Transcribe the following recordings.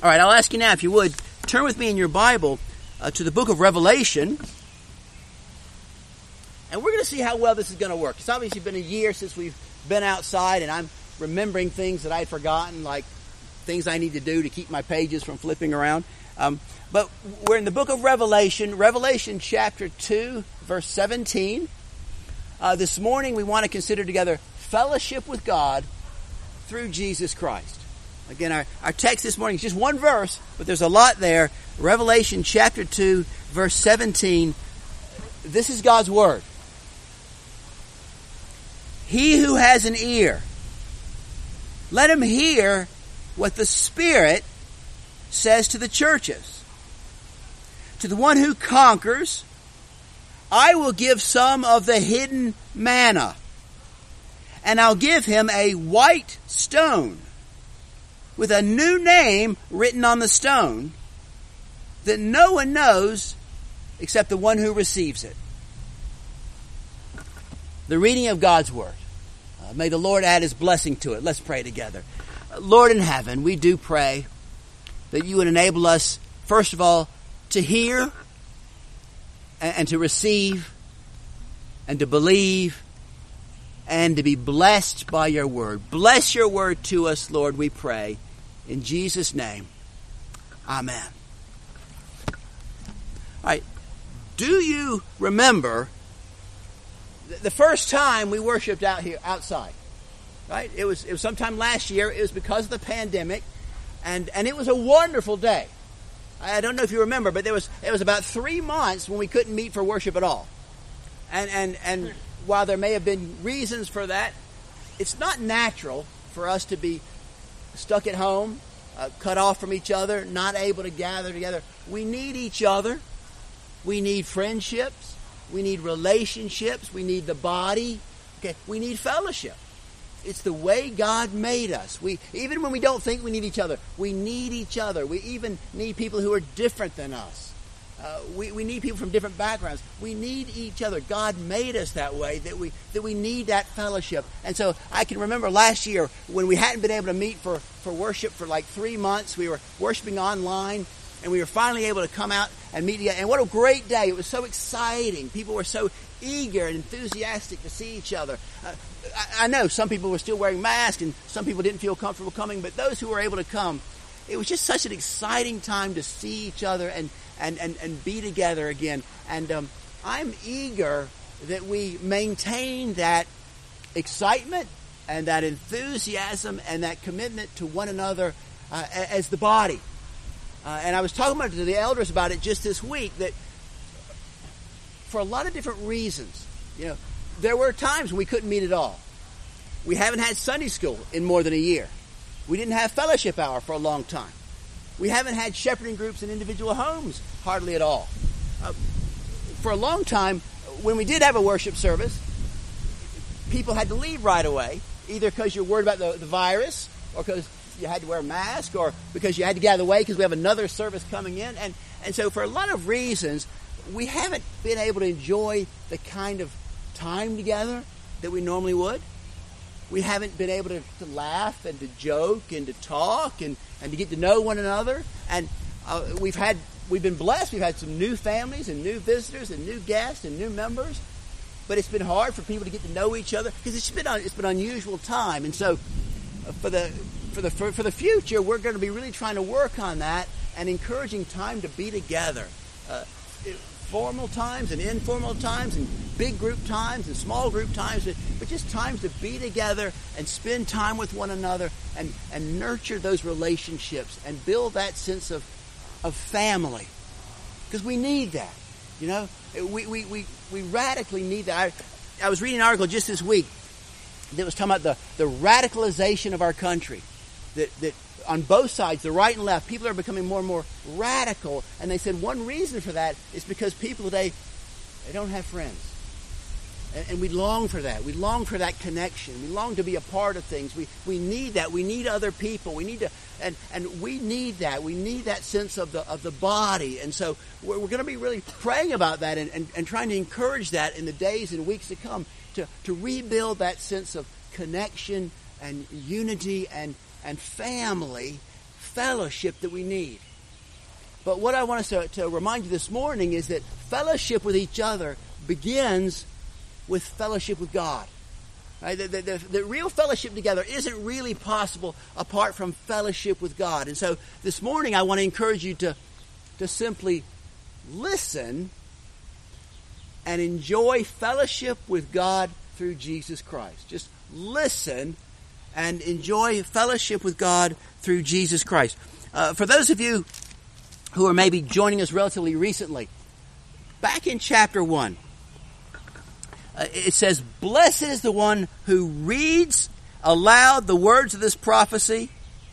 All right, I'll ask you now, if you would, turn with me in your Bible to the book of Revelation. And we're going to see how well this is going to work. It's obviously been a year since we've been outside, and I'm remembering things that I'd forgotten, like things I need to do to keep my pages from flipping around. But we're in the book of Revelation, Revelation chapter 2, verse 17. This morning we want to consider together fellowship with God through Jesus Christ. Again, our text this morning is just one verse, but there's a lot there. Revelation chapter 2, verse 17. This is God's word. He who has an ear, let him hear what the Spirit says to the churches. To the one who conquers, I will give some of the hidden manna, and I'll give him a white stone with a new name written on the stone that no one knows except the one who receives it. The reading of God's word. May the Lord add his blessing to it. Let's pray together. Lord in heaven, we do pray that you would enable us, first of all, to hear and to receive and to believe and to be blessed by your word. Bless your word to us, Lord, we pray. In Jesus' name, amen. All right, do you remember the first time we worshiped out here outside? Right? It was sometime last year. It was because of the pandemic, and it was a wonderful day. I don't know if you remember, but it was about 3 months when we couldn't meet for worship at all. And while there may have been reasons for that, it's not natural for us to be stuck at home, cut off from each other, not able to gather together. We need each other. We need friendships. We need relationships. We need the body. Okay, we need fellowship. It's the way God made us. Even when we don't think we need each other, we need each other. We even need people who are different than us. We need people from different backgrounds. We need each other. God made us that way, that we need that fellowship. And so I can remember last year when we hadn't been able to meet for worship for like 3 months. We were worshiping online, and we were finally able to come out and meet together. And what a great day. It was so exciting. People were so eager and enthusiastic to see each other. I know some people were still wearing masks, and some people didn't feel comfortable coming, but those who were able to come, it was just such an exciting time to see each other and be together again. And I'm eager that we maintain that excitement and that enthusiasm and that commitment to one another as the body. And I was talking to the elders about it just this week, that for a lot of different reasons, there were times when we couldn't meet at all. We haven't had Sunday school in more than a year. We didn't have fellowship hour for a long time. We haven't had shepherding groups in individual homes hardly at all. For a long time, when we did have a worship service, people had to leave right away, either because you're worried about the virus, or because you had to wear a mask, or because you had to get out of the way because we have another service coming in. And so for a lot of reasons, we haven't been able to enjoy the kind of time together that we normally would. We haven't been able to laugh and to joke and to talk and to get to know one another. And we've been blessed. We've had some new families and new visitors and new guests and new members. But it's been hard for people to get to know each other because it's been an unusual time. And so for the future, we're going to be really trying to work on that and encouraging time to be together. Formal times and informal times and big group times and small group times, but just times to be together and spend time with one another and nurture those relationships and build that sense of family, because we need that. We radically need that. I was reading an article just this week that was talking about the radicalization of our country, that on both sides, the right and left, people are becoming more and more radical. And they said one reason for that is because people today, they don't have friends. And we long for that. We long for that connection. We long to be a part of things. We need that. We need other people. We need to, and we need that. We need that sense of the body. And so we're going to be really praying about that and trying to encourage that in the days and weeks to come, to rebuild that sense of connection and unity and family fellowship that we need. But what I want us to remind you this morning is that fellowship with each other begins with fellowship with God. Right? The real fellowship together isn't really possible apart from fellowship with God. And so this morning I want to encourage you to simply listen and enjoy fellowship with God through Jesus Christ. Just listen and enjoy fellowship with God through Jesus Christ. For those of you who are maybe joining us relatively recently, back in chapter 1, it says, "Blessed is the one who reads aloud the words of this prophecy,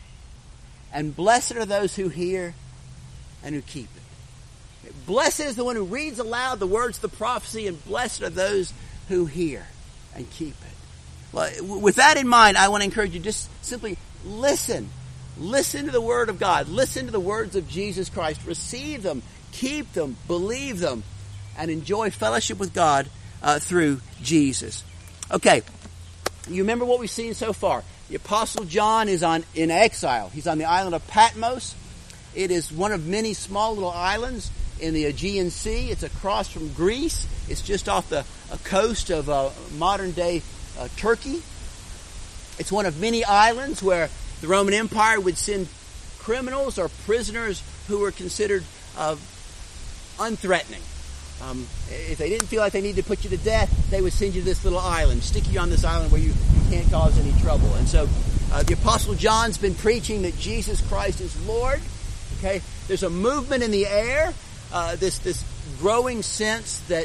and blessed are those who hear and who keep it." Blessed is the one who reads aloud the words of the prophecy, and blessed are those who hear and keep it. Well, with that in mind, I want to encourage you, just simply listen. Listen to the Word of God. Listen to the words of Jesus Christ. Receive them, keep them, believe them, and enjoy fellowship with God through Jesus. Okay, you remember what we've seen so far. The Apostle John is in exile. He's on the island of Patmos. It is one of many small little islands in the Aegean Sea. It's across from Greece. It's just off the coast of modern-day Turkey. It's one of many islands where the Roman Empire would send criminals or prisoners who were considered unthreatening. If they didn't feel like they needed to put you to death, they would send you to this little island, stick you on this island where you can't cause any trouble. And so the Apostle John's been preaching that Jesus Christ is Lord. Okay, there's a movement in the air, this growing sense that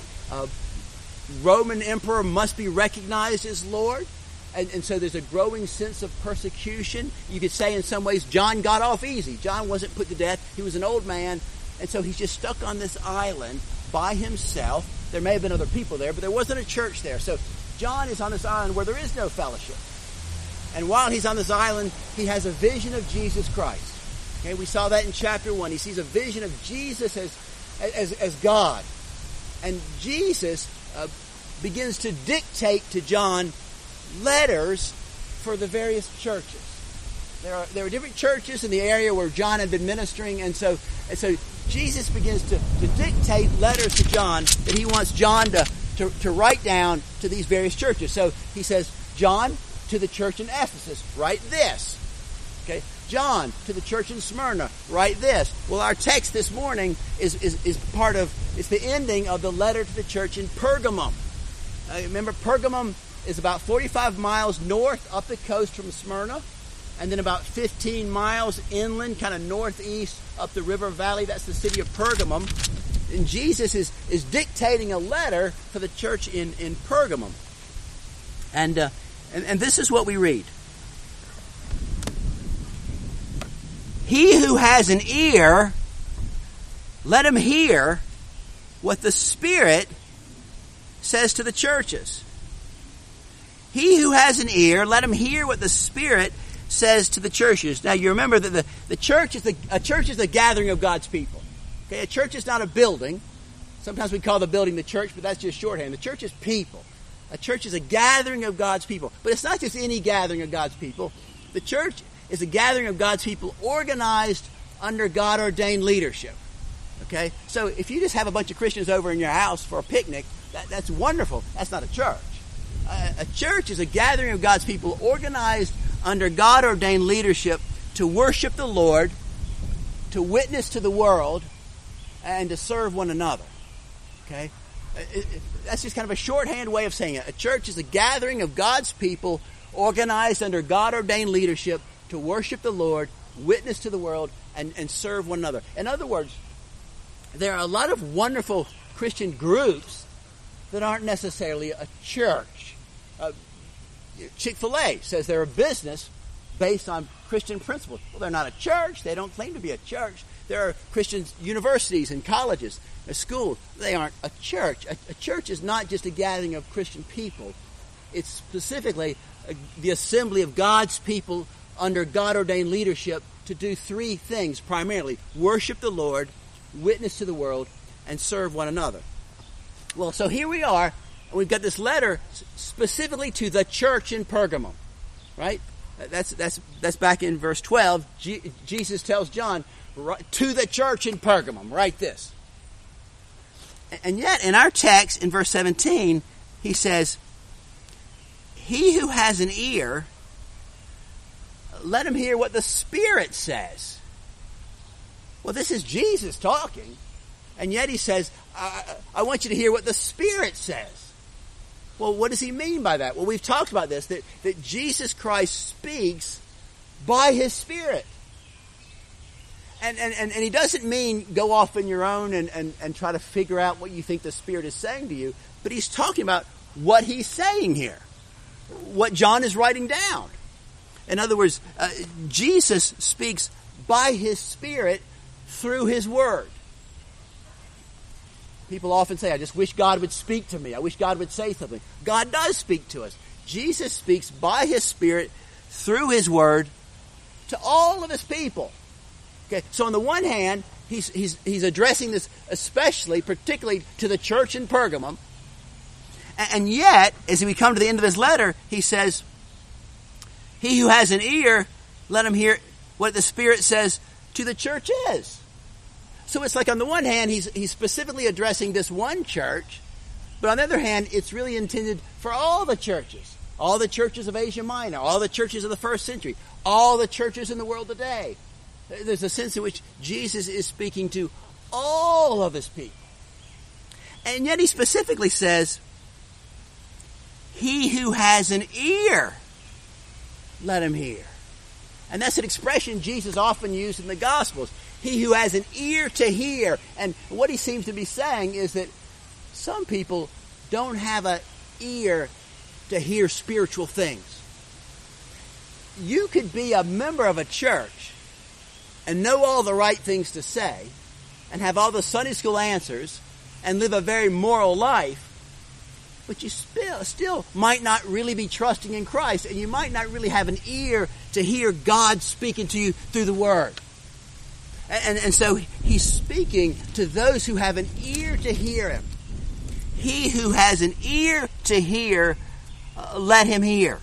Roman emperor must be recognized as Lord. And so there's a growing sense of persecution. You could say in some ways John got off easy. John wasn't put to death. He was an old man. And so he's just stuck on this island by himself. There may have been other people there, but there wasn't a church there. So John is on this island where there is no fellowship. And while he's on this island, he has a vision of Jesus Christ. Okay, we saw that in chapter 1. He sees a vision of Jesus as God. And Jesus begins to dictate to John letters for the various churches. There are different churches in the area where John had been ministering, and so Jesus begins to dictate letters to John that he wants John to write down to these various churches. So he says, John, to the church in Ephesus, write this. Okay, John, to the church in Smyrna, write this. Well, our text this morning is the ending of the letter to the church in Pergamum. Remember, Pergamum is about 45 miles north up the coast from Smyrna, and then about 15 miles inland, kind of northeast up the river valley. That's the city of Pergamum. And Jesus is dictating a letter for the church in Pergamum. And this is what we read. He who has an ear, let him hear what the Spirit says to the churches. He who has an ear, let him hear what the Spirit says to the churches. Now, you remember that a church is the gathering of God's people. Okay, a church is not a building. Sometimes we call the building the church, but that's just shorthand. The church is people. A church is a gathering of God's people. But it's not just any gathering of God's people. The church is a gathering of God's people organized under God-ordained leadership. Okay? So if you just have a bunch of Christians over in your house for a picnic, that's wonderful. That's not a church. A church is a gathering of God's people organized under God-ordained leadership to worship the Lord, to witness to the world, and to serve one another. Okay? That's just kind of a shorthand way of saying it. A church is a gathering of God's people organized under God-ordained leadership to worship the Lord, witness to the world, and serve one another. In other words, there are a lot of wonderful Christian groups that aren't necessarily a church. Chick-fil-A says they're a business based on Christian principles. Well, they're not a church. They don't claim to be a church. There are Christian universities and colleges, schools. They aren't a church. A church is not just a gathering of Christian people. It's specifically the assembly of God's people under God-ordained leadership to do three things primarily: worship the Lord, witness to the world, and serve one another. Well, so here we are. We've got this letter specifically to the church in Pergamum, right? That's back in verse 12. Jesus tells John, to the church in Pergamum, write this. And yet, in our text, in verse 17, he says, he who has an ear, let him hear what the Spirit says. Well, this is Jesus talking, and yet he says, I want you to hear what the Spirit says. Well, what does he mean by that? Well, we've talked about this, that Jesus Christ speaks by his Spirit. And he doesn't mean go off on your own and try to figure out what you think the Spirit is saying to you, but he's talking about what he's saying here, what John is writing down. In other words, Jesus speaks by his Spirit through his Word. People often say, I just wish God would speak to me. I wish God would say something. God does speak to us. Jesus speaks by his Spirit through his Word to all of his people. Okay, so on the one hand, he's addressing this particularly to the church in Pergamum. And yet, as we come to the end of his letter, he says, he who has an ear, let him hear what the Spirit says to the churches. So it's like on the one hand, he's specifically addressing this one church, but on the other hand, it's really intended for all the churches of Asia Minor, all the churches of the first century, all the churches in the world today. There's a sense in which Jesus is speaking to all of his people. And yet he specifically says, he who has an ear, let him hear. And that's an expression Jesus often used in the Gospels. He who has an ear to hear. And what he seems to be saying is that some people don't have an ear to hear spiritual things. You could be a member of a church and know all the right things to say and have all the Sunday school answers and live a very moral life, but you still might not really be trusting in Christ, and you might not really have an ear to hear God speaking to you through the Word. And so he's speaking to those who have an ear to hear him. He who has an ear to hear, let him hear.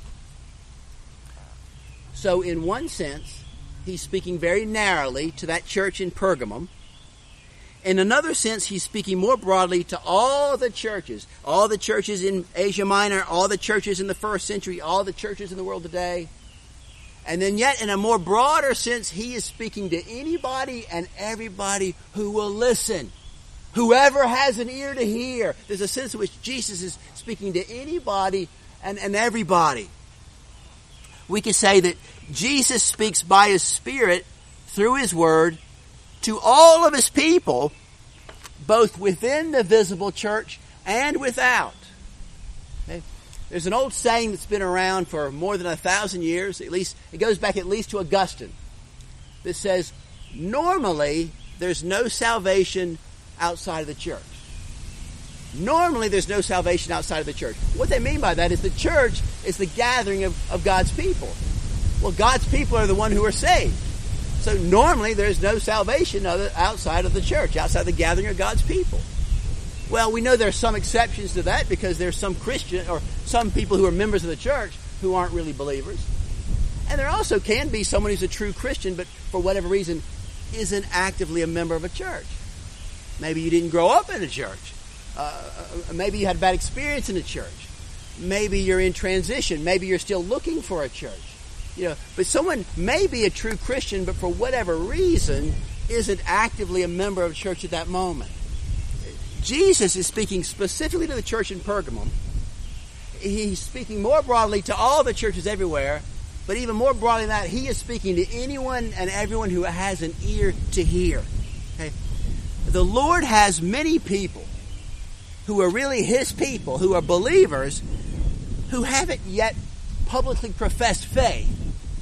So in one sense, he's speaking very narrowly to that church in Pergamum. In another sense, he's speaking more broadly to all the churches in Asia Minor, all the churches in the first century, all the churches in the world today. And then yet, in a more broader sense, he is speaking to anybody and everybody who will listen. Whoever has an ear to hear. There's a sense in which Jesus is speaking to anybody and everybody. We can say that Jesus speaks by his Spirit through his Word to all of his people, both within the visible church and without. Okay? There's an old saying that's been around for more than 1,000 years, at least it goes back at least to Augustine, that says, normally there's no salvation outside of the church. Normally there's no salvation outside of the church. What they mean by that is the church is the gathering of God's people. Well, God's people are the one who are saved. So normally there's no salvation outside of the church, outside the gathering of God's people. Well, we know there's some exceptions to that because there's some Christian or some people who are members of the church who aren't really believers. And there also can be someone who's a true Christian but for whatever reason isn't actively a member of a church. Maybe you didn't grow up in a church. Maybe you had a bad experience in a church. Maybe you're in transition. Maybe you're still looking for a church. But someone may be a true Christian, but for whatever reason isn't actively a member of a church at that moment. Jesus is speaking specifically to the church in Pergamum. He's speaking more broadly to all the churches everywhere, but even more broadly than that, he is speaking to anyone and everyone who has an ear to hear. Okay? The Lord has many people who are really his people, who are believers, who haven't yet publicly professed faith.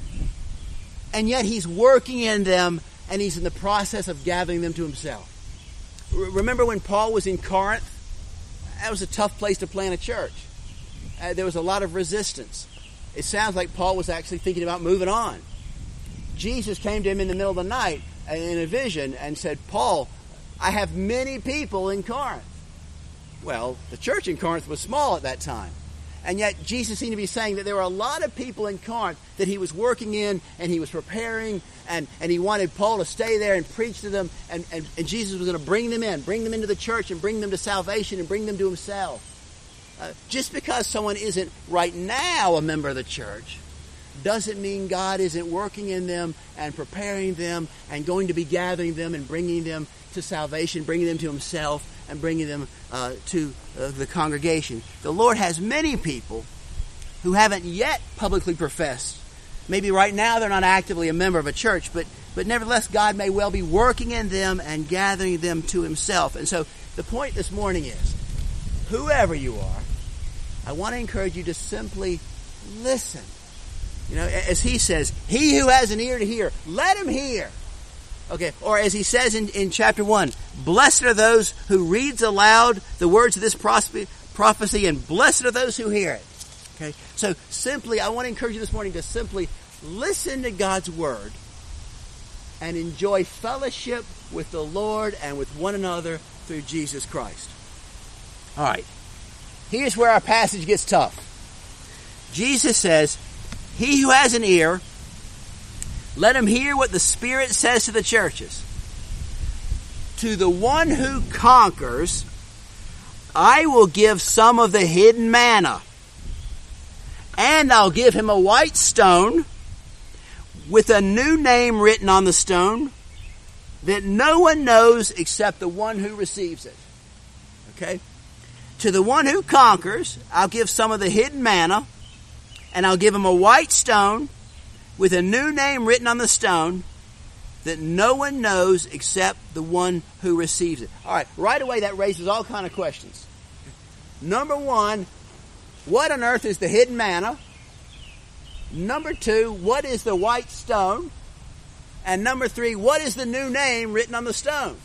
And yet he's working in them, and he's in the process of gathering them to himself. Remember when Paul was in Corinth? That was a tough place to plant a church. There was a lot of resistance. It sounds like Paul was actually thinking about moving on. Jesus came to him in the middle of the night in a vision and said, Paul, I have many people in Corinth. Well, the church in Corinth was small at that time. And yet Jesus seemed to be saying that there were a lot of people in Corinth that he was working in and he was preparing, and he wanted Paul to stay there and preach to them, and Jesus was going to bring them into the church and bring them to salvation and bring them to himself. Just because someone isn't right now a member of the church doesn't mean God isn't working in them and preparing them and going to be gathering them and bringing them to salvation, bringing them to himself, and bringing them to the congregation. The Lord has many people who haven't yet publicly professed. Maybe right now they're not actively a member of a church, but nevertheless God may well be working in them and gathering them to himself. And so the point this morning is, whoever you are, I want to encourage you to simply listen. You know, as he says, he who has an ear to hear, let him hear. Okay, or as he says in chapter 1, blessed are those who reads aloud the words of this prophecy, and blessed are those who hear it. Okay, so simply, I want to encourage you this morning to simply listen to God's word and enjoy fellowship with the Lord and with one another through Jesus Christ. All right, here's where our passage gets tough. Jesus says, he who has an ear, let him hear what the Spirit says to the churches. To the one who conquers, I will give some of the hidden manna, and I'll give him a white stone with a new name written on the stone that no one knows except the one who receives it. Okay? To the one who conquers, I'll give some of the hidden manna, and I'll give him a white stone with a new name written on the stone that no one knows except the one who receives it. All right away that raises all kind of questions. Number one, what on earth is the hidden manna? Number two, what is the white stone? And number three, what is the new name written on the stone?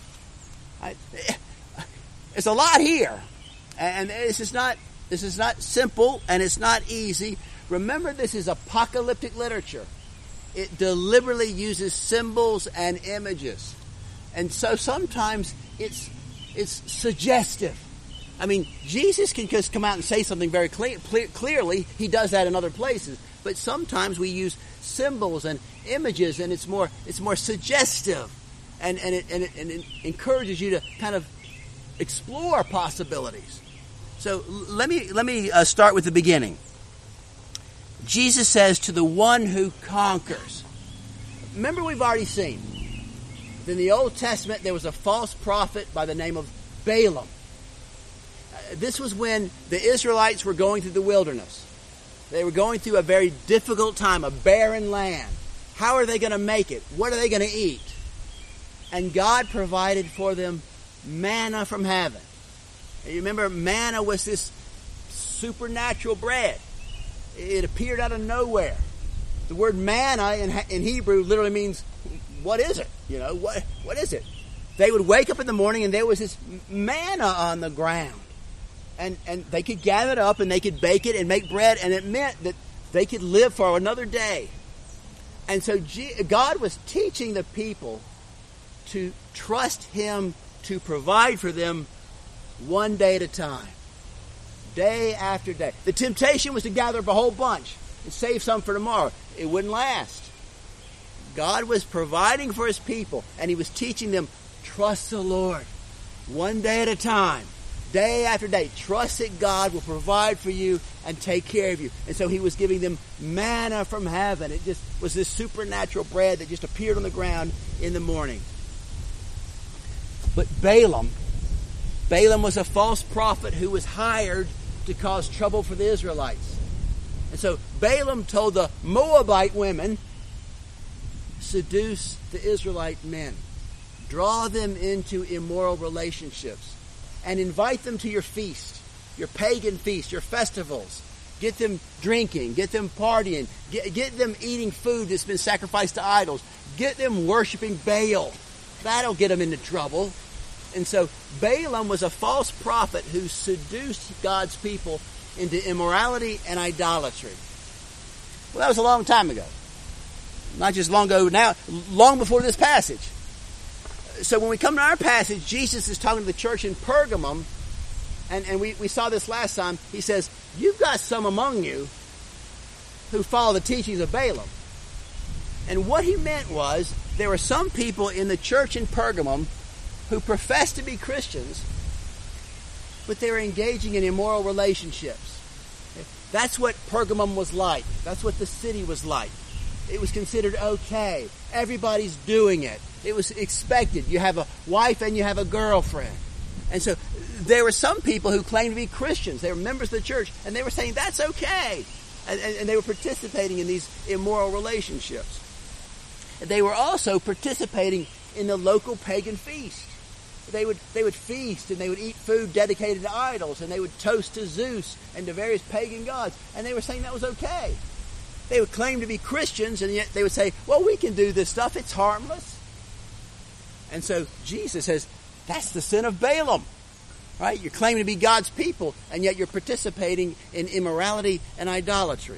It's a lot here. And this is not simple, and it's not easy. Remember, this is apocalyptic literature. It deliberately uses symbols and images. And so sometimes it's suggestive. I mean, Jesus can just come out and say something very clearly. He does that in other places. But sometimes we use symbols and images, and it's more suggestive. And it encourages you to kind of explore possibilities. So let me start with the beginning. Jesus says, to the one who conquers. Remember, we've already seen in the Old Testament there was a false prophet by the name of Balaam. This was when the Israelites were going through the wilderness. They were going through a very difficult time, a barren land. How are they going to make it? What are they going to eat? And God provided for them manna from heaven. And you remember, manna was this supernatural bread. It appeared out of nowhere. The word manna in Hebrew literally means, what is it? You know, what is it? They would wake up in the morning and there was this manna on the ground. And they could gather it up and they could bake it and make bread, and it meant that they could live for another day. And so God was teaching the people to trust him to provide for them one day at a time. Day after day. The temptation was to gather up a whole bunch and save some for tomorrow. It wouldn't last. God was providing for his people, and he was teaching them, trust the Lord. One day at a time. Day after day. Trust that God will provide for you and take care of you. And so he was giving them manna from heaven. It just was this supernatural bread that just appeared on the ground in the morning. But Balaam was a false prophet who was hired to cause trouble for the Israelites. And so Balaam told the Moabite women, seduce the Israelite men. Draw them into immoral relationships. And invite them to your feast, your pagan feast, your festivals. Get them drinking, get them partying, get them eating food that's been sacrificed to idols. Get them worshiping Baal. That'll get them into trouble. And so Balaam was a false prophet who seduced God's people into immorality and idolatry. Well, that was a long time ago. Not just long ago now, long before this passage. So when we come to our passage, Jesus is talking to the church in Pergamum, and we saw this last time. He says, you've got some among you who follow the teachings of Balaam. And what he meant was, there were some people in the church in Pergamum who professed to be Christians, but they were engaging in immoral relationships. That's what Pergamum was like. That's what the city was like. It was considered okay. Everybody's doing it. It was expected. You have a wife and you have a girlfriend. And so there were some people who claimed to be Christians. They were members of the church, and they were saying that's okay. And they were participating in these immoral relationships. They were also participating in the local pagan feast. They would feast, and they would eat food dedicated to idols, and they would toast to Zeus and to various pagan gods. And they were saying that was okay. They would claim to be Christians, and yet they would say, well, we can do this stuff. It's harmless. And so Jesus says, that's the sin of Balaam. Right? You're claiming to be God's people, and yet you're participating in immorality and idolatry.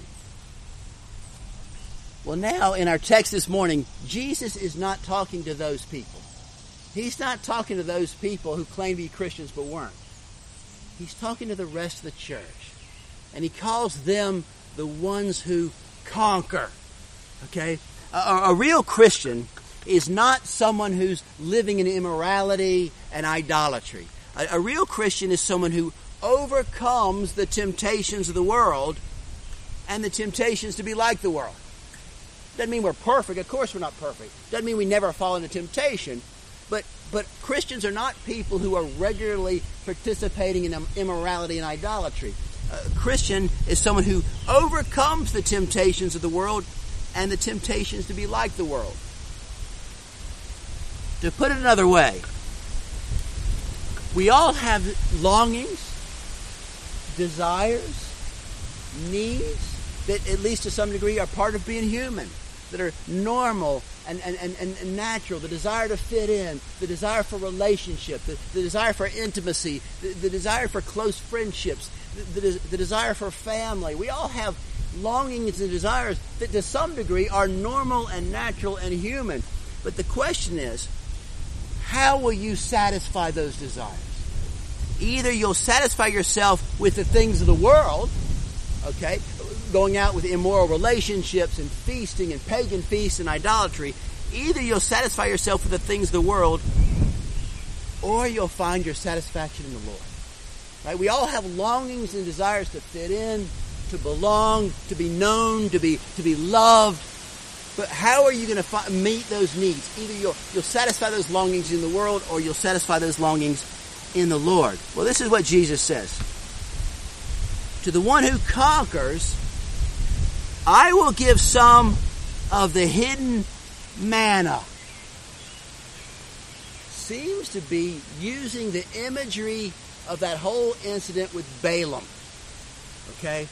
Well, now, in our text this morning, Jesus is not talking to those people. He's not talking to those people who claim to be Christians but weren't. He's talking to the rest of the church. And he calls them the ones who conquer. Okay? A real Christian is not someone who's living in immorality and idolatry. A real Christian is someone who overcomes the temptations of the world and the temptations to be like the world. Doesn't mean we're perfect. Of course we're not perfect. Doesn't mean we never fall into temptation. But Christians are not people who are regularly participating in immorality and idolatry. A Christian is someone who overcomes the temptations of the world and the temptations to be like the world. To put it another way, we all have longings, desires, needs that, at least to some degree, are part of being human, that are normal and natural. The desire to fit in, the desire for relationship, the desire for intimacy, the desire for close friendships, the desire for family. We all have longings and desires that to some degree are normal and natural and human. But the question is, how will you satisfy those desires? Either you'll satisfy yourself with the things of the world, okay, going out with immoral relationships and feasting and pagan feasts and idolatry. Either you'll satisfy yourself with the things of the world, or you'll find your satisfaction in the Lord. Right? We all have longings and desires to fit in, to belong, to be known, to be loved. But how are you going to meet those needs? Either you'll satisfy those longings in the world, or you'll satisfy those longings in the Lord. Well, this is what Jesus says. To the one who conquers, I will give some of the hidden manna. Seems to be using the imagery of that whole incident with Balaam. Okay?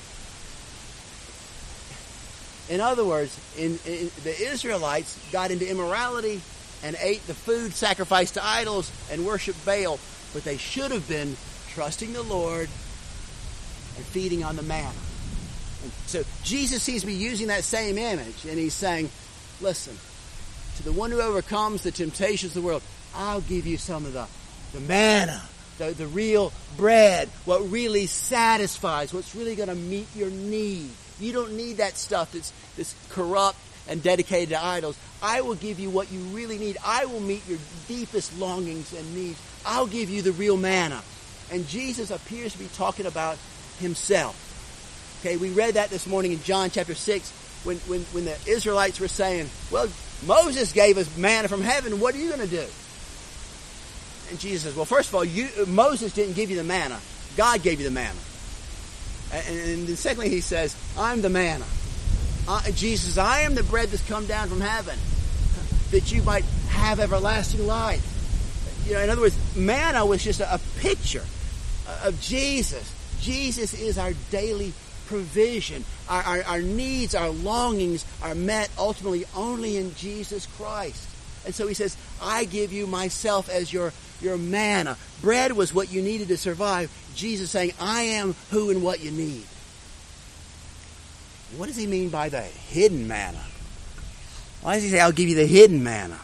In other words, the Israelites got into immorality and ate the food sacrificed to idols and worshiped Baal, but they should have been trusting the Lord and feeding on the manna. And so Jesus seems to be using that same image, and he's saying, listen, to the one who overcomes the temptations of the world, I'll give you some of the manna, the real bread, what really satisfies, what's really going to meet your need. You don't need that stuff that's corrupt and dedicated to idols. I will give you what you really need. I will meet your deepest longings and needs. I'll give you the real manna. And Jesus appears to be talking about himself. Okay, we read that this morning in John chapter 6 when the Israelites were saying, well, Moses gave us manna from heaven. What are you going to do? And Jesus says, well, first of all, Moses didn't give you the manna. God gave you the manna. And then secondly, he says, I'm the manna. Jesus says, I am the bread that's come down from heaven, that you might have everlasting life. You know, in other words, manna was just a picture of Jesus. Jesus is our daily provision. Our needs, our longings are met ultimately only in Jesus Christ. And so he says, I give you myself as your manna. Bread was what you needed to survive. Jesus saying, I am who and what you need. What does he mean by the hidden manna? Why does he say, I'll give you the hidden manna?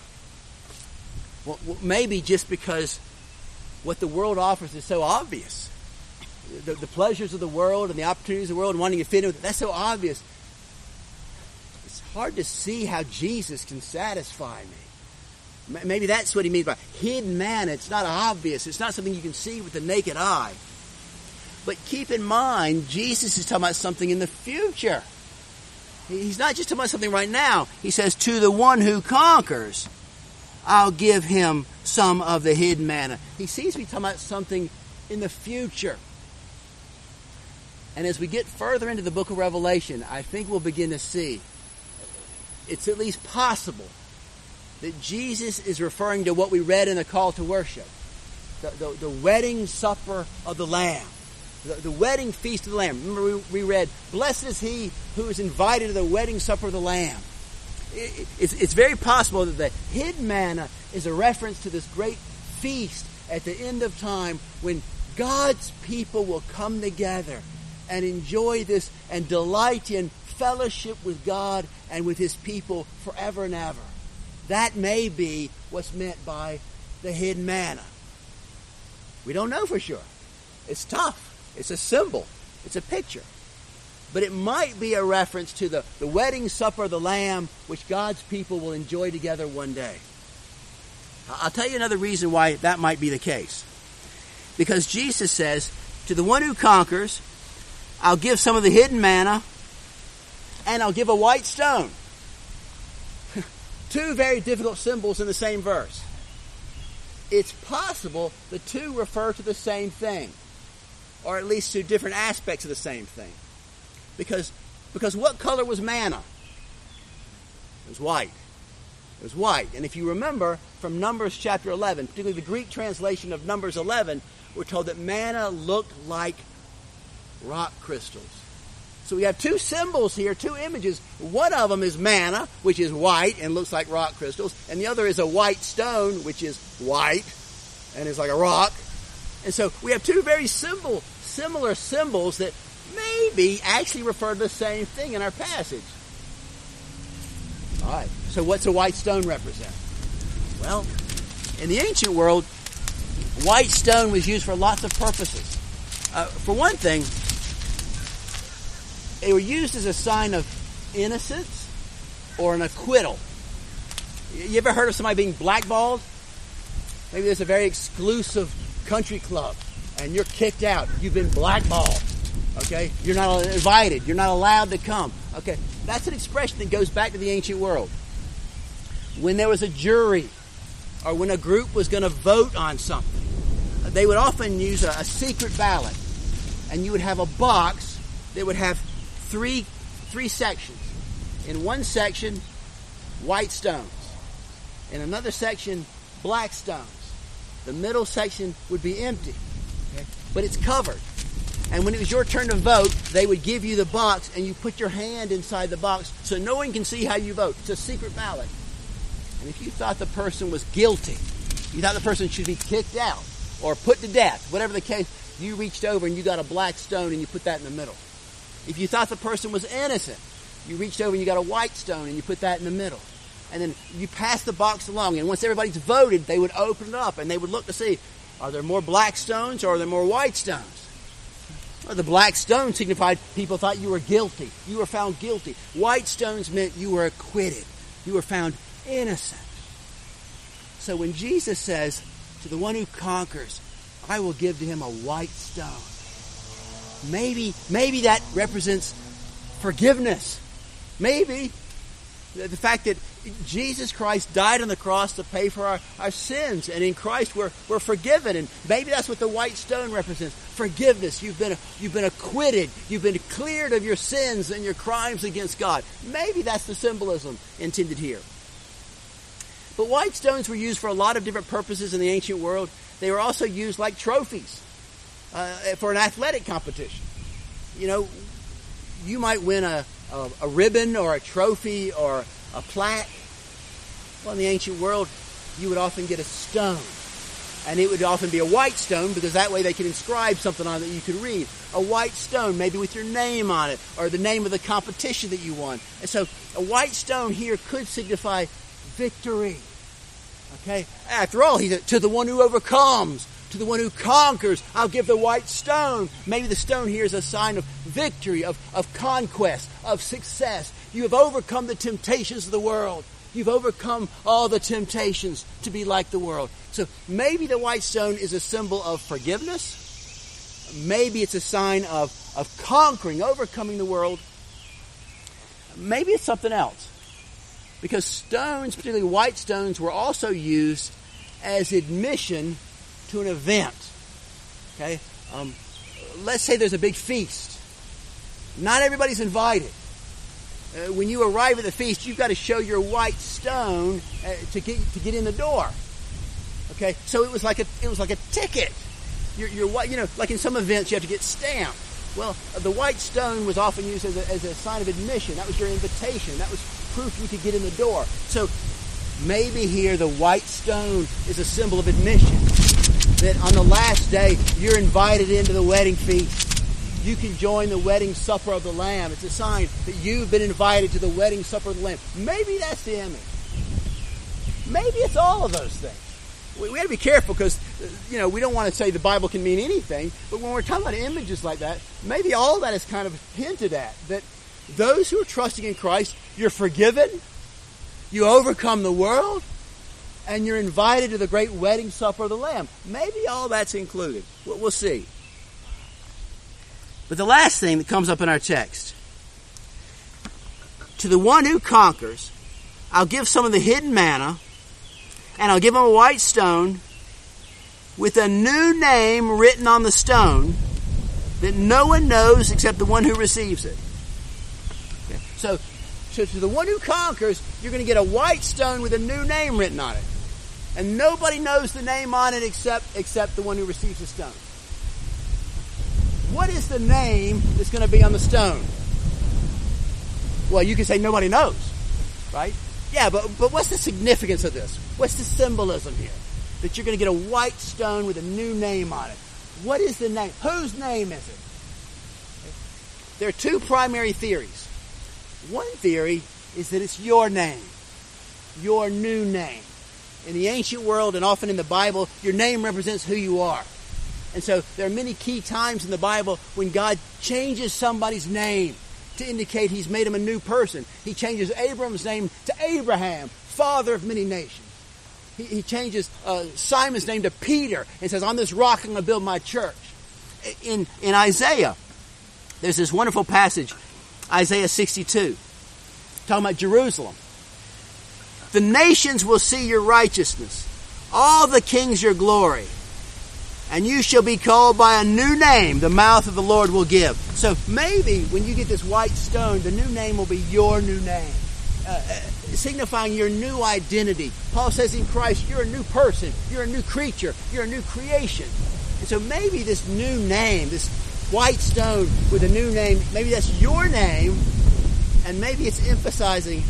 Well, maybe just because what the world offers is so obvious. the pleasures of the world and the opportunities of the world and wanting to fit in with it. That's so obvious. It's hard to see how Jesus can satisfy me. Maybe that's what he means by hidden manna. It's not obvious. It's not something you can see with the naked eye. But keep in mind, Jesus is talking about something in the future. He's not just talking about something right now. He says, to the one who conquers, I'll give him some of the hidden manna. He seems to be talking about something in the future. And as we get further into the book of Revelation, I think we'll begin to see it's at least possible that Jesus is referring to what we read in the call to worship. The wedding supper of the Lamb. The wedding feast of the Lamb. Remember we read, blessed is he who is invited to the wedding supper of the Lamb. It's very possible that the hidden manna is a reference to this great feast at the end of time when God's people will come together and enjoy this and delight in fellowship with God and with his people forever and ever. That may be what's meant by the hidden manna. We don't know for sure. It's tough. It's a symbol. It's a picture. But it might be a reference to the wedding supper of the Lamb, which God's people will enjoy together one day. I'll tell you another reason why that might be the case. Because Jesus says, to the one who conquers, I'll give some of the hidden manna, and I'll give a white stone. Two very difficult symbols in the same verse. It's possible the two refer to the same thing, or at least to different aspects of the same thing. Because what color was manna? It was white. It was white. And if you remember from Numbers chapter 11, particularly the Greek translation of Numbers 11, we're told that manna looked like rock crystals. So we have two symbols here, two images. One of them is manna, which is white and looks like rock crystals. And the other is a white stone, which is white and is like a rock. And so we have two very similar symbols that maybe actually refer to the same thing in our passage. All right, so what's a white stone represent? Well, in the ancient world, white stone was used for lots of purposes. For one thing, they were used as a sign of innocence or an acquittal. You ever heard of somebody being blackballed? Maybe there's a very exclusive country club and you're kicked out. You've been blackballed. Okay? You're not invited. You're not allowed to come. Okay? That's an expression that goes back to the ancient world. When there was a jury or when a group was going to vote on something, they would often use a secret ballot. And you would have a box that would have three sections. In one section, white stones. In another section, black stones. The middle section would be empty. Okay? But it's covered. And when it was your turn to vote, they would give you the box and you put your hand inside the box so no one can see how you vote. It's a secret ballot. And if you thought the person was guilty, you thought the person should be kicked out or put to death, whatever the case, you reached over and you got a black stone and you put that in the middle. If you thought the person was innocent, you reached over and you got a white stone and you put that in the middle. And then you pass the box along, and once everybody's voted, they would open it up and they would look to see, are there more black stones or are there more white stones? Well, the black stone signified people thought you were guilty. You were found guilty. White stones meant you were acquitted. You were found innocent. So when Jesus says, to the one who conquers, I will give to him a white stone. Maybe that represents forgiveness. Maybe the fact that Jesus Christ died on the cross to pay for our sins, and in Christ we're forgiven, and maybe that's what the white stone represents. Forgiveness. You've been acquitted. You've been cleared of your sins and your crimes against God. Maybe that's the symbolism intended here. But white stones were used for a lot of different purposes in the ancient world. They were also used like trophies for an athletic competition. You know, you might win a ribbon or a trophy or a plaque. Well, in the ancient world, you would often get a stone. And it would often be a white stone because that way they could inscribe something on it that you could read. A white stone, maybe with your name on it or the name of the competition that you won. And so a white stone here could signify victory. Okay? After all, he said, to the one who overcomes, To the one who conquers, I'll give the white stone. Maybe the stone here is a sign of victory, of conquest, of success. You have overcome the temptations of the world. You've overcome all the temptations to be like the world. So maybe the white stone is a symbol of forgiveness. Maybe it's a sign of conquering, overcoming the world. Maybe it's something else. Because stones, particularly white stones, were also used as admission to an event. Okay? Let's say there's a big feast. Not everybody's invited. When you arrive at the feast, you've got to show your white stone to get in the door. Okay? So it was like a ticket. Your white, like in some events you have to get stamped. Well, the white stone was often used as a sign of admission. That was your invitation. That was proof you could get in the door. So maybe here the white stone is a symbol of admission. That on the last day, you're invited into the wedding feast. You can join the wedding supper of the Lamb. It's a sign that you've been invited to the wedding supper of the Lamb. Maybe that's the image. Maybe it's all of those things. We have to be careful because, we don't want to say the Bible can mean anything. But when we're talking about images like that, maybe all that is kind of hinted at. That those who are trusting in Christ, you're forgiven, you overcome the world, and you're invited to the great wedding supper of the Lamb. Maybe all that's included. We'll see. But the last thing that comes up in our text. To the one who conquers, I'll give some of the hidden manna, and I'll give him a white stone with a new name written on the stone that no one knows except the one who receives it. Okay. So to the one who conquers, you're going to get a white stone with a new name written on it. And nobody knows the name on it except the one who receives the stone. What is the name that's going to be on the stone? Well, you can say nobody knows, right? Yeah, but what's the significance of this? What's the symbolism here? That you're going to get a white stone with a new name on it. What is the name? Whose name is it? There are two primary theories. One theory is that it's your name. Your new name. In the ancient world and often in the Bible, your name represents who you are. And so there are many key times in the Bible when God changes somebody's name to indicate he's made him a new person. He changes Abram's name to Abraham, father of many nations. He changes Simon's name to Peter and says, on this rock I'm going to build my church. In Isaiah, there's this wonderful passage, Isaiah 62, talking about Jerusalem. The nations will see your righteousness, all the kings your glory. And you shall be called by a new name the mouth of the Lord will give. So maybe when you get this white stone, the new name will be your new name, signifying your new identity. Paul says in Christ, you're a new person, you're a new creature, you're a new creation. And so maybe this new name, this white stone with a new name, maybe that's your name, and maybe it's emphasizing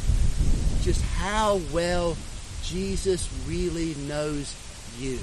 just how well Jesus really knows you.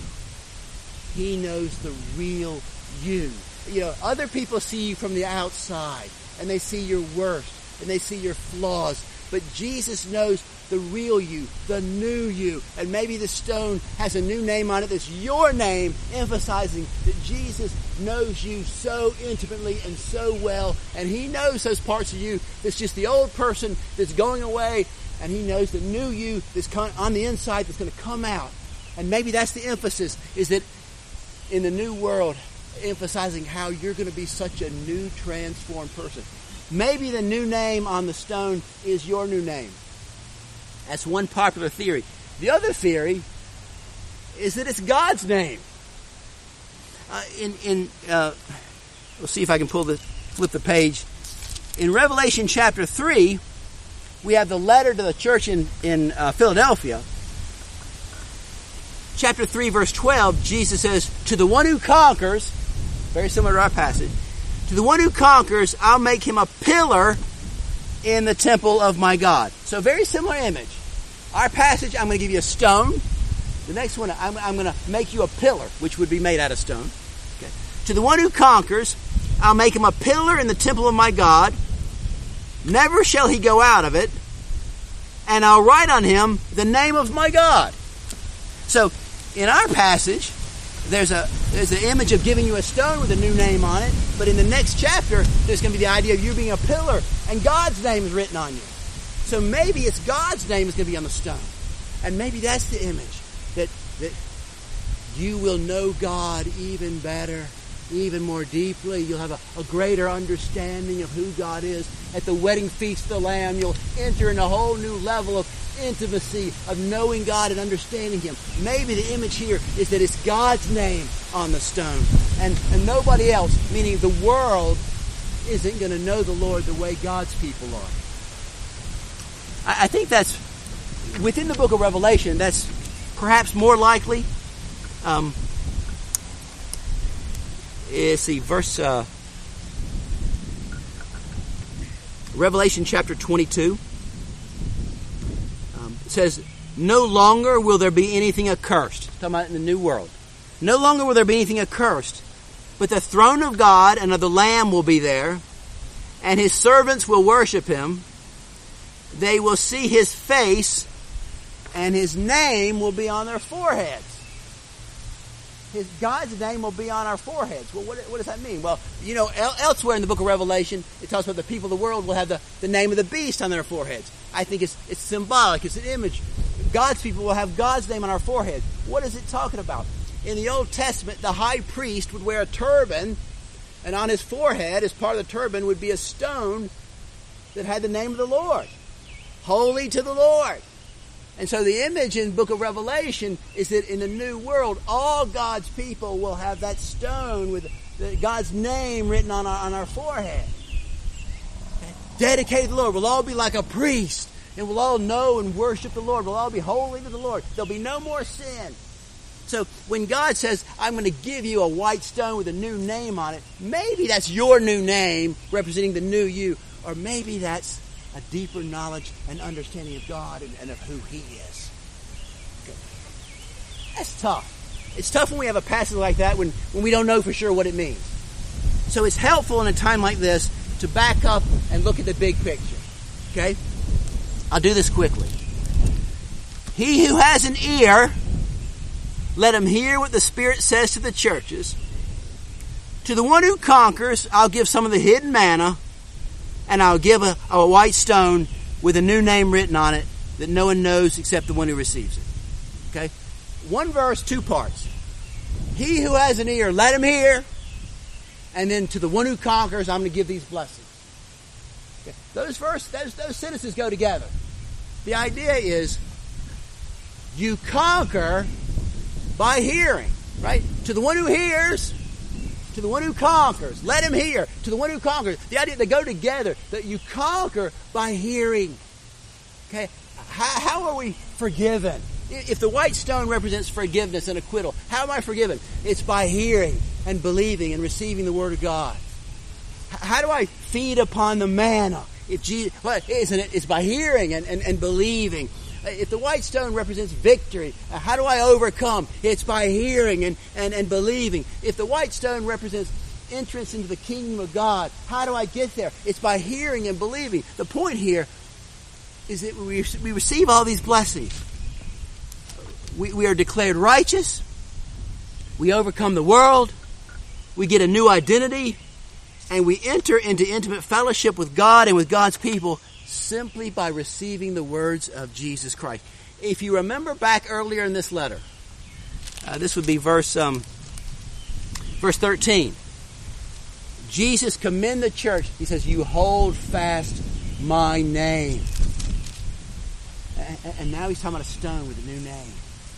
He knows the real you. Other people see you from the outside, and they see your worst, and they see your flaws. But Jesus knows the real you, the new you. And maybe the stone has a new name on it that's your name, emphasizing that Jesus knows you so intimately and so well. And he knows those parts of you that's just the old person that's going away. And he knows the new you that's on the inside that's going to come out. And maybe that's the emphasis, is that in the new world, emphasizing how you're going to be such a new, transformed person. Maybe the new name on the stone is your new name. That's one popular theory. The other theory is that it's God's name. We'll see if I can flip the page. In Revelation chapter 3, we have the letter to the church in Philadelphia. Chapter 3, verse 12, Jesus says, to the one who conquers, very similar to our passage, to the one who conquers, I'll make him a pillar in the temple of my God. So very similar image. Our passage, I'm going to give you a stone. The next one, I'm going to make you a pillar, which would be made out of stone. Okay. To the one who conquers, I'll make him a pillar in the temple of my God. Never shall he go out of it. And I'll write on him the name of my God. So, in our passage, there's the image of giving you a stone with a new name on it, but in the next chapter, there's going to be the idea of you being a pillar, and God's name is written on you. So maybe it's God's name is going to be on the stone. And maybe that's the image, that you will know God even better, even more deeply. You'll have a greater understanding of who God is. At the wedding feast of the Lamb, you'll enter in a whole new level of intimacy, of knowing God and understanding Him. Maybe the image here is that it's God's name on the stone, and nobody else, meaning the world, isn't going to know the Lord the way God's people are. I think that's, within the book of Revelation, that's perhaps more likely. Let's see, Revelation chapter 22. It says, no longer will there be anything accursed. Talking about in the new world. No longer will there be anything accursed, but the throne of God and of the Lamb will be there, and His servants will worship Him. They will see His face, and His name will be on their foreheads. God's name will be on our foreheads. Well, what does that mean? Well, you know, elsewhere in the book of Revelation, it talks about the people of the world will have the name of the beast on their foreheads. I think it's symbolic. It's an image. God's people will have God's name on our forehead. What is it talking about? In the Old Testament, the high priest would wear a turban, and on his forehead, as part of the turban, would be a stone that had the name of the Lord. Holy to the Lord. And so the image in the book of Revelation is that in the new world, all God's people will have that stone with God's name written on our forehead. Dedicated to the Lord. We'll all be like a priest, and we'll all know and worship the Lord. We'll all be holy to the Lord. There'll be no more sin. So when God says, I'm going to give you a white stone with a new name on it, maybe that's your new name representing the new you, or maybe that's a deeper knowledge and understanding of God and of who He is. Okay. That's tough. It's tough when we have a passage like that when we don't know for sure what it means. So it's helpful in a time like this to back up and look at the big picture. Okay? I'll do this quickly. He who has an ear, let him hear what the Spirit says to the churches. To the one who conquers, I'll give some of the hidden manna, and I'll give a white stone with a new name written on it that no one knows except the one who receives it. Okay? One verse, two parts. He who has an ear, let him hear. And then to the one who conquers, I'm going to give these blessings. Okay? Those sentences go together. The idea is you conquer by hearing, right? To the one who hears, to the one who conquers. Let him hear. To the one who conquers. The idea, they go together, that you conquer by hearing. Okay? How are we forgiven? If the white stone represents forgiveness and acquittal, how am I forgiven? It's by hearing and believing and receiving the Word of God. How do I feed upon the manna? It's by hearing and believing. If the white stone represents victory, how do I overcome? It's by hearing and believing. If the white stone represents entrance into the kingdom of God, how do I get there? It's by hearing and believing. The point here is that we receive all these blessings. We are declared righteous. We overcome the world. We get a new identity. And we enter into intimate fellowship with God and with God's people simply by receiving the words of Jesus Christ. If you remember back earlier in this letter, this would be verse 13. Jesus commend the church. He says, you hold fast my name. And now he's talking about a stone with a new name.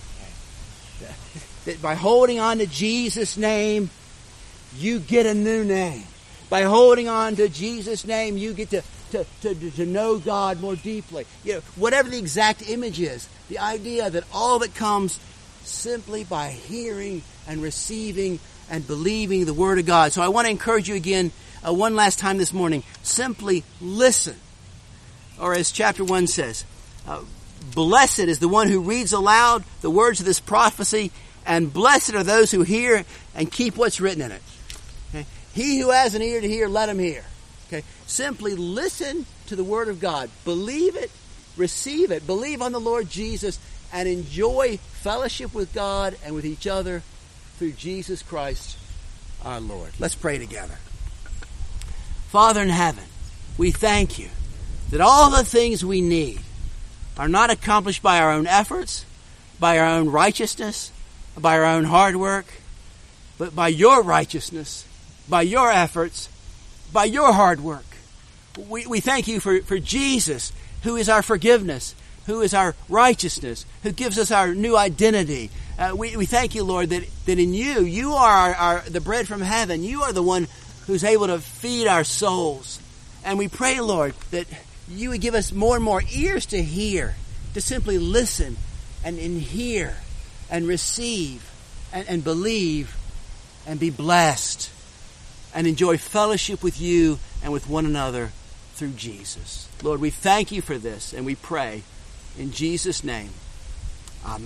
That by holding on to Jesus' name, you get a new name. By holding on to Jesus' name, you get to know God more deeply. You know, whatever the exact image is, the idea that all of it comes simply by hearing and receiving and believing the Word of God. So I want to encourage you again, one last time this morning, simply listen. Or as chapter 1 says, blessed is the one who reads aloud the words of this prophecy, and blessed are those who hear and keep what's written in it. Okay? He who has an ear to hear, let him hear. Okay? Simply listen to the Word of God. Believe it, receive it, believe on the Lord Jesus, and enjoy fellowship with God and with each other through Jesus Christ our Lord. Let's pray together. Father in heaven, we thank you that all the things we need are not accomplished by our own efforts, by our own righteousness, by our own hard work, but by your righteousness, by your efforts, by your hard work. We thank you for Jesus, who is our forgiveness, who is our righteousness, who gives us our new identity. We thank you, Lord, that in you are the bread from heaven. You are the one who's able to feed our souls. And we pray, Lord, that you would give us more and more ears to hear, to simply listen and hear and receive and believe and be blessed and enjoy fellowship with you and with one another through Jesus. Lord, we thank you for this, and we pray in Jesus' name.